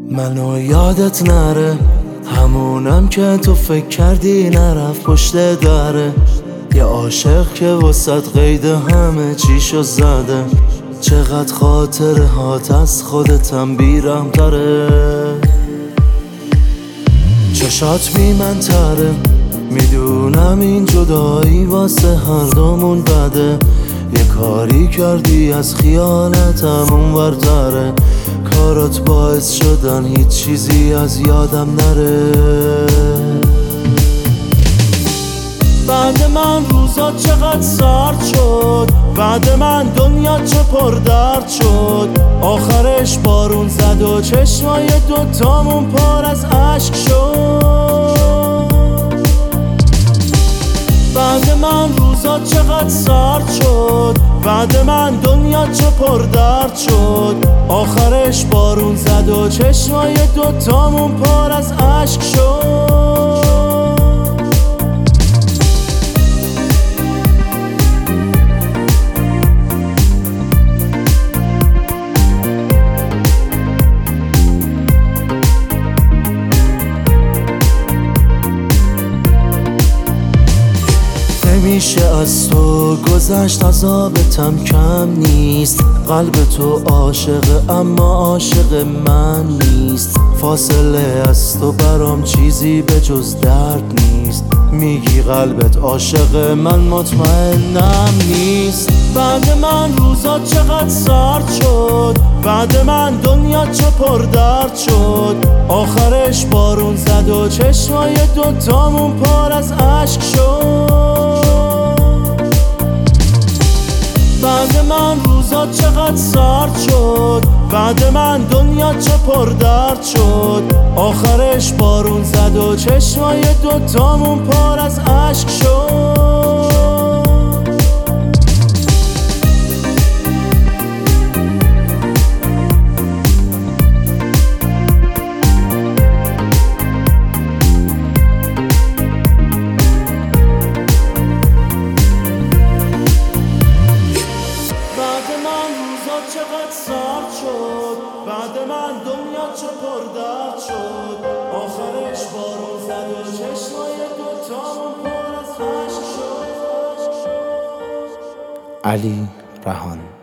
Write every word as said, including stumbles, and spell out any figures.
منو یادت نره، همونم که تو فکر کردی نرفت پشت دره. یه عاشق که وسط قید همه چیشو زده. چقدر خاطره هات از خودتم بیرم تره. چشات بی من تره، میدونم این جدایی واسه هر دومون بده. یه کاری کردی از خیانتم اون ورتره. کارات باعث شدن هیچ چیزی از یادم نره. بعد من روزا چقدر سرد شد، بعد من دنیا چه پر درد شد. آخرش بارون زد و چشمای دوتامون پر از اشک شد. بعد من روزا چقدر سرد شد، بعد من دنیا چه پر درد شد. آخرش بارون زد و چشمای دوتامون پر از اشک شد. میشه از تو گذشت، عذابتم کم نیست. قلب تو عاشق اما عاشق من نیست. فاصله از تو برام چیزی به جز درد نیست. میگی قلبت عاشق من، مطمئنم نیست. بعد من روزا چقدر سرد شد، بعد من دنیا چه پر درد شد. آخرش بارون زد و چشمای دوتامون پر از اشک شد. بعد من روزا چقدر سرد شد، بعد من دنیا چه پر درد شد. آخرش بارون زد و چشمای دوتامون پر از اشک شد. چقدر سرد شد، بعد من دنیا چه پر درد شد. آخرش بارون زد و چشمای دوتامون پر از اشک شد. علی رهان.